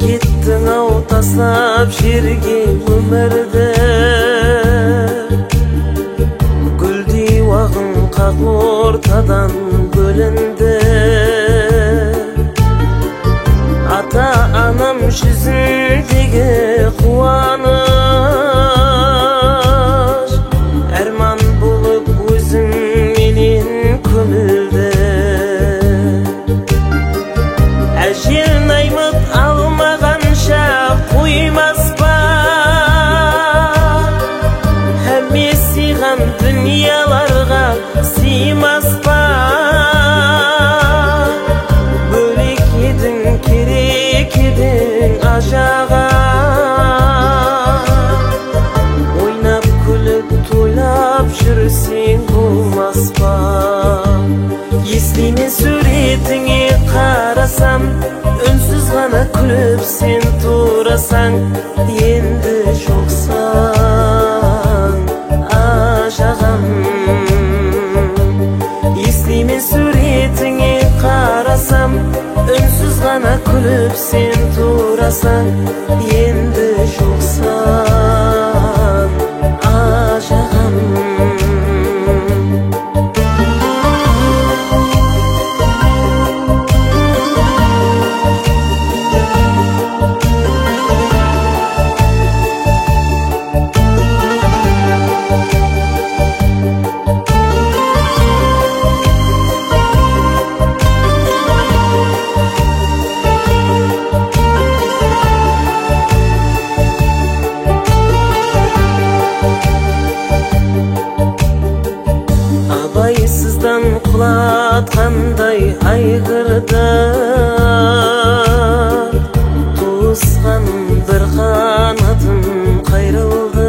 Kеттің ау таслап жерге өмірді, гүлдей уағың қақ ортадан бөлінді. Ата-анам жүзіндегі қуаныш, әрман болып өзіңменен көмілді. Әжең аймыт алмағанша қоймас па, әме сыйған дүнияларға сыймас па. Бөлек едің, керек едің ажаға, ойнап күліп тойлап жүрсең болмас па. Естиме суретіңе қарасам, үнсіз ғана күліп сен турасаң, енді жоқсаң ажағам. Естиме суретіңе қарасам, үнсіз ғана күліп сен турасаң, енді жоқсаң ажағам. Абайсыздан құлатқандай айғырды, туысқан бір қанатым қайрылды.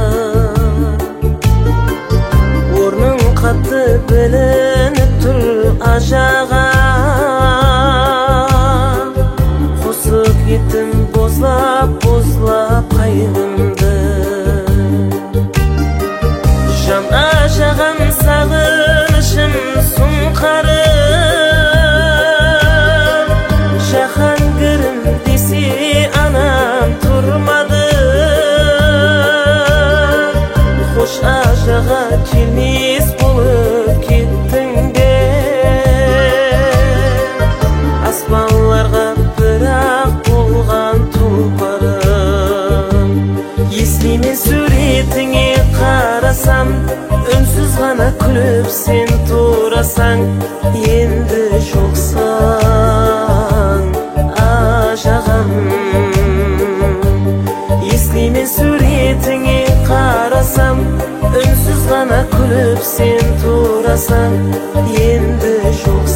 Орның қатты білініп тұр ажаға, қосып еттім бозлап қайғымды. Жан ажаған сағынышым сұңқарым, жаһангірім десе анам тұрмады. Хош ажаға келмес болып кеттің бе, аспанларға бірақ болған тұлпарым. Естиме суретіңе қарасам, үнсіз ғана күліп сен турасаң, енді жоқсаң ажағам. Естиме суретіңе қарасам, үнсіз ғана күліп сен турасаң, енді жоқсаң